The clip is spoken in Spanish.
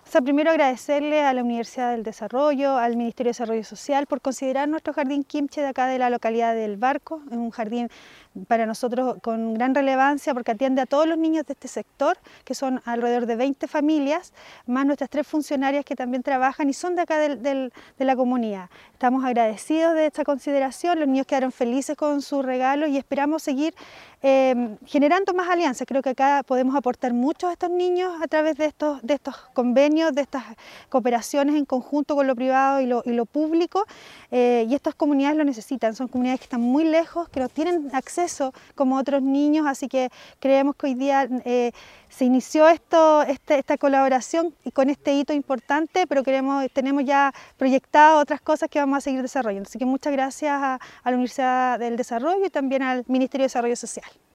O sea, primero agradecerle a la Universidad del Desarrollo, al Ministerio de Desarrollo Social por considerar nuestro jardín Quimche de acá de la localidad del Barco. Es un jardín para nosotros con gran relevancia porque atiende a todos los niños de este sector, que son alrededor de 20 familias, más nuestras 3 funcionarias que también trabajan y son de acá de la comunidad. Estamos agradecidos de esta consideración, los niños quedaron felices con su regalo y esperamos seguir generando más alianzas. Creo que acá podemos aportar mucho a estos niños a través de estos convenios, de estas cooperaciones en conjunto con lo privado y lo público, y estas comunidades lo necesitan. Son comunidades que están muy lejos, que no tienen acceso como otros niños, así que creemos que hoy día se inició esta colaboración y con este hito importante, pero tenemos ya proyectadas otras cosas que vamos a seguir desarrollando. Así que muchas gracias a la Universidad del Desarrollo y también al Ministerio de Desarrollo Social.